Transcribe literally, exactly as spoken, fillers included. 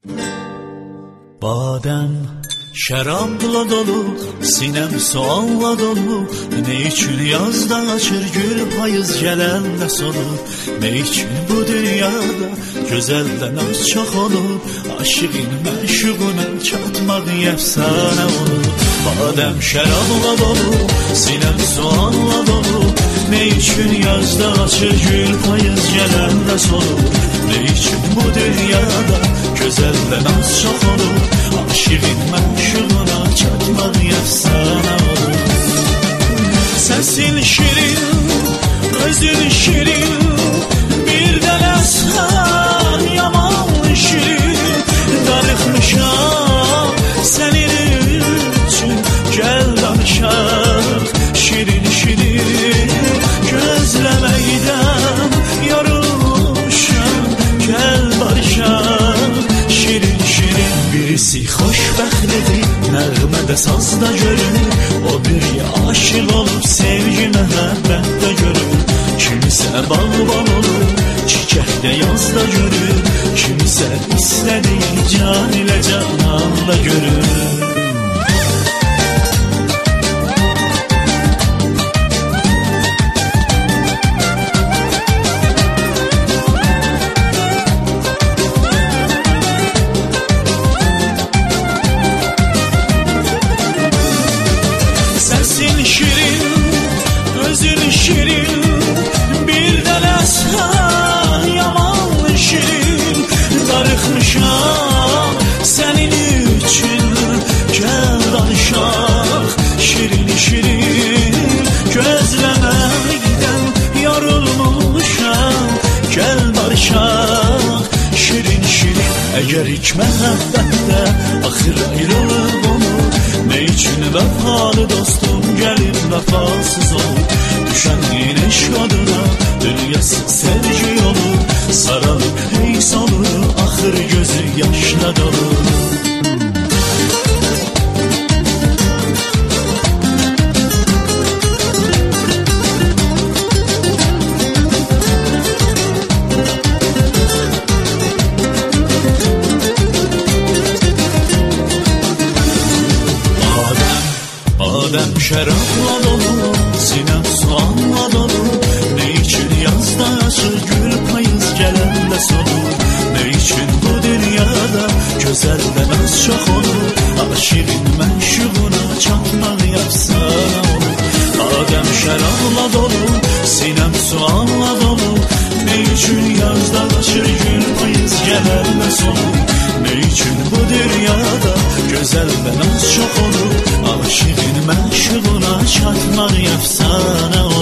Badem şərabla dolu, sinəm soğanla dolu. Ne için yazda açır gül, payız gələndə solur. Ne için bu dünyada gözəldən az çox olur. Aşığın məşuquna çatmaq əfsanə olur. Badem şərabla dolu, sinəm soğanla dolu. Ne için yazda açır gül, payız gələndə solur. Ne için bu dünyada gözəldən az çox olur. Aşığın məşuquna çatmaq əfsanə olur. Səsin şirin, özün şirin, bir dənə sən yaman şirin. Darıxmışam sənin üçün, gəl danışaq şirin şirin. Gözləməkdən yorulmuşam, gəl barışaq şirin şirin. Birisi xoşbəxtlidir, nəğmədə sazda görür. O biri aşıq olub sevgi məhəbbətdə görür. Kimisə bağban olur, çiçəkdə yazda görür. Kimisə istədiyi can ilə cananla görür. Əgər ilk məhəbbətdə axır ayrılıb olur. Ne için vəfalı dostum gəlib vəfasız olur. Düşənliyin eşq adına dünyası sevgi olur. Saralıb heys olur, axır gözü yaşla dolur. Badem şərabla dolu, sinəm soğanla dolu. Ne için yazda açır gül, payız gələndə solur. Ne için bu dünyada gözəldən az çox olur. Aşığın məşuquna çatmaq əfsanə olur. Badem şərabla dolu, sinəm soğanla dolu. Ne için yazda açır gül, payız gələndə solur. Ne için bu dünyada gözəldən az çox olur. Aşığın məşuquna çatmaq əfsanə olur.